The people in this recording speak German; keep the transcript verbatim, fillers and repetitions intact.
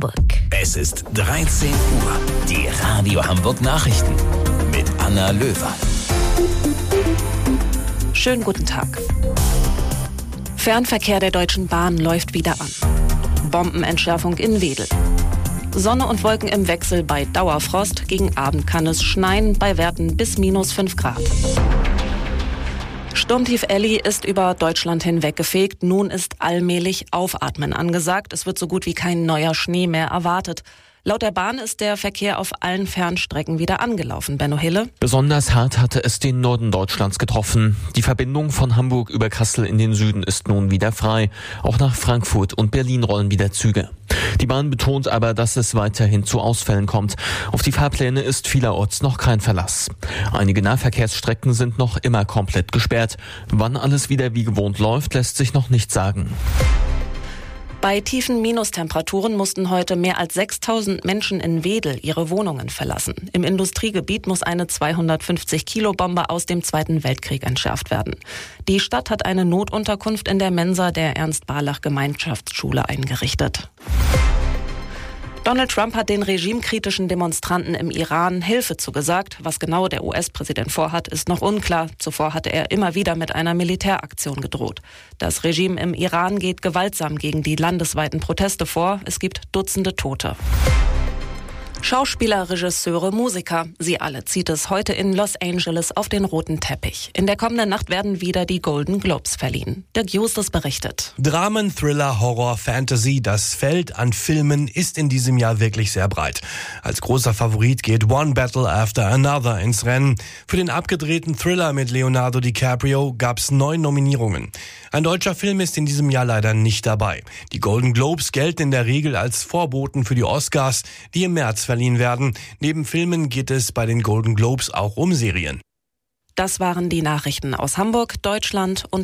Hamburg. Es ist dreizehn Uhr. Die Radio Hamburg Nachrichten mit Anna Löwer. Schönen guten Tag. Fernverkehr der Deutschen Bahn läuft wieder an. Bombenentschärfung in Wedel. Sonne und Wolken im Wechsel bei Dauerfrost. Gegen Abend kann es schneien, bei Werten bis minus fünf Grad. Sturmtief Elli ist über Deutschland hinweg gefegt. Nun ist allmählich Aufatmen angesagt. Es wird so gut wie kein neuer Schnee mehr erwartet. Laut der Bahn ist der Verkehr auf allen Fernstrecken wieder angelaufen. Benno Hille. Besonders hart hatte es den Norden Deutschlands getroffen. Die Verbindung von Hamburg über Kassel in den Süden ist nun wieder frei. Auch nach Frankfurt und Berlin rollen wieder Züge. Die Bahn betont aber, dass es weiterhin zu Ausfällen kommt. Auf die Fahrpläne ist vielerorts noch kein Verlass. Einige Nahverkehrsstrecken sind noch immer komplett gesperrt. Wann alles wieder wie gewohnt läuft, lässt sich noch nicht sagen. Bei tiefen Minustemperaturen mussten heute mehr als sechstausend Menschen in Wedel ihre Wohnungen verlassen. Im Industriegebiet muss eine zweihundertfünfzig Kilo Bombe aus dem Zweiten Weltkrieg entschärft werden. Die Stadt hat eine Notunterkunft in der Mensa der Ernst-Barlach-Gemeinschaftsschule eingerichtet. Donald Trump hat den regimekritischen Demonstranten im Iran Hilfe zugesagt. Was genau der U S-Präsident vorhat, ist noch unklar. Zuvor hatte er immer wieder mit einer Militäraktion gedroht. Das Regime im Iran geht gewaltsam gegen die landesweiten Proteste vor. Es gibt Dutzende Tote. Schauspieler, Regisseure, Musiker, sie alle zieht es heute in Los Angeles auf den roten Teppich. In der kommenden Nacht werden wieder die Golden Globes verliehen. Dirk Justus berichtet. Dramen, Thriller, Horror, Fantasy, das Feld an Filmen ist in diesem Jahr wirklich sehr breit. Als großer Favorit geht One Battle After Another ins Rennen. Für den abgedrehten Thriller mit Leonardo DiCaprio gab es neun Nominierungen. Ein deutscher Film ist in diesem Jahr leider nicht dabei. Die Golden Globes gelten in der Regel als Vorboten für die Oscars, die im März verliehen werden. Neben Filmen geht es bei den Golden Globes auch um Serien. Das waren die Nachrichten aus Hamburg, Deutschland und